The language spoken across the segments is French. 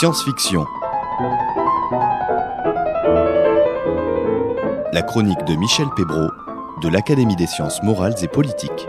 Science-fiction. La chronique de Michel Pébreau de l'Académie des sciences morales et politiques.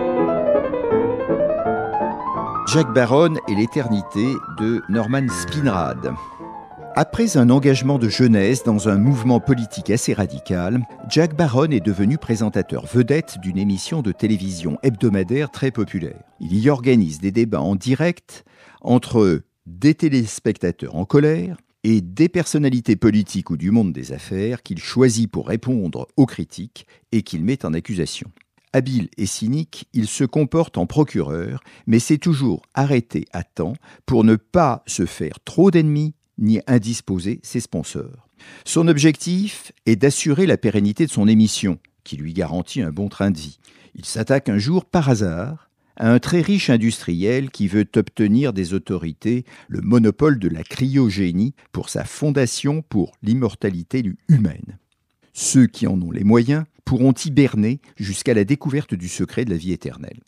Jack Barron et l'éternité de Norman Spinrad. Après un engagement de jeunesse dans un mouvement politique assez radical, Jack Barron est devenu présentateur vedette d'une émission de télévision hebdomadaire très populaire. Il y organise des débats en direct entre des téléspectateurs en colère et des personnalités politiques ou du monde des affaires qu'il choisit pour répondre aux critiques et qu'il met en accusation. Habile et cynique, il se comporte en procureur, mais s'est toujours arrêté à temps pour ne pas se faire trop d'ennemis ni indisposer ses sponsors. Son objectif est d'assurer la pérennité de son émission, qui lui garantit un bon train de vie. Il s'attaque un jour, par hasard, à un très riche industriel qui veut obtenir des autorités le monopole de la cryogénie pour sa fondation pour l'immortalité humaine. Ceux qui en ont les moyens pourront hiberner jusqu'à la découverte du secret de la vie éternelle.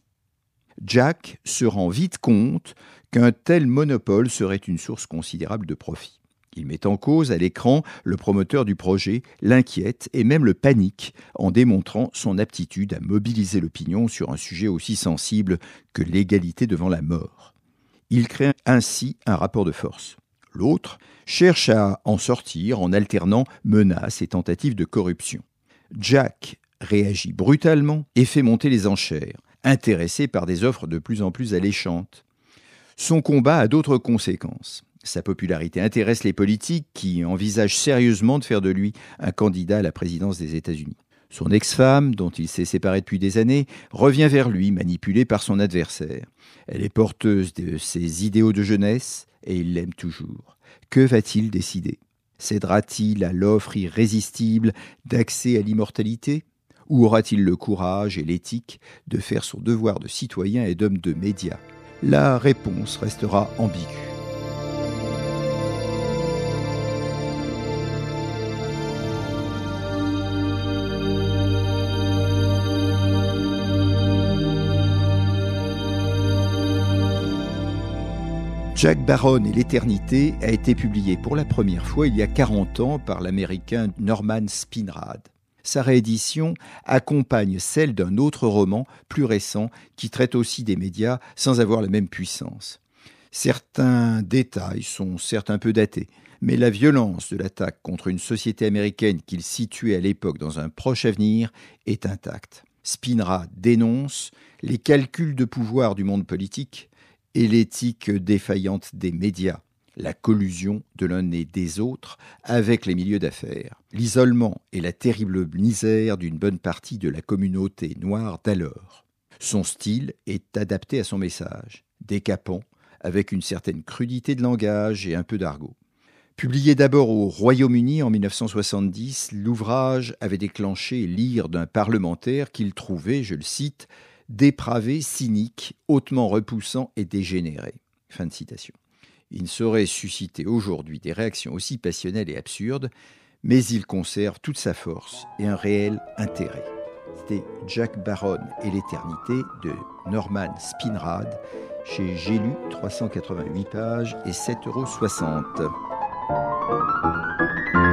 Jack se rend vite compte qu'un tel monopole serait une source considérable de profit. Il met en cause à l'écran le promoteur du projet, l'inquiète et même le panique en démontrant son aptitude à mobiliser l'opinion sur un sujet aussi sensible que l'égalité devant la mort. Il crée ainsi un rapport de force. L'autre cherche à en sortir en alternant menaces et tentatives de corruption. Jack réagit brutalement et fait monter les enchères, intéressé par des offres de plus en plus alléchantes. Son combat a d'autres conséquences. Sa popularité intéresse les politiques qui envisagent sérieusement de faire de lui un candidat à la présidence des États-Unis. Son ex-femme, dont il s'est séparé depuis des années, revient vers lui, manipulée par son adversaire. Elle est porteuse de ses idéaux de jeunesse et il l'aime toujours. Que va-t-il décider ? Cédera-t-il à l'offre irrésistible d'accès à l'immortalité ? Ou aura-t-il le courage et l'éthique de faire son devoir de citoyen et d'homme de médias ? La réponse restera ambiguë. Jack Barron et l'éternité a été publié pour la première fois il y a 40 ans par l'Américain Norman Spinrad. Sa réédition accompagne celle d'un autre roman plus récent qui traite aussi des médias sans avoir la même puissance. Certains détails sont certes un peu datés, mais la violence de l'attaque contre une société américaine qu'il situait à l'époque dans un proche avenir est intacte. Spinrad dénonce les calculs de pouvoir du monde politique et l'éthique défaillante des médias, la collusion de l'un et des autres avec les milieux d'affaires, l'isolement et la terrible misère d'une bonne partie de la communauté noire d'alors. Son style est adapté à son message, décapant, avec une certaine crudité de langage et un peu d'argot. Publié d'abord au Royaume-Uni en 1970, l'ouvrage avait déclenché l'ire d'un parlementaire qu'il trouvait, je le cite, dépravé, cynique, hautement repoussant et dégénéré. Fin de citation. Il ne saurait susciter aujourd'hui des réactions aussi passionnelles et absurdes, mais il conserve toute sa force et un réel intérêt. C'était Jack Barron et l'éternité de Norman Spinrad, chez J'ai lu, 388 pages et 7,60 €.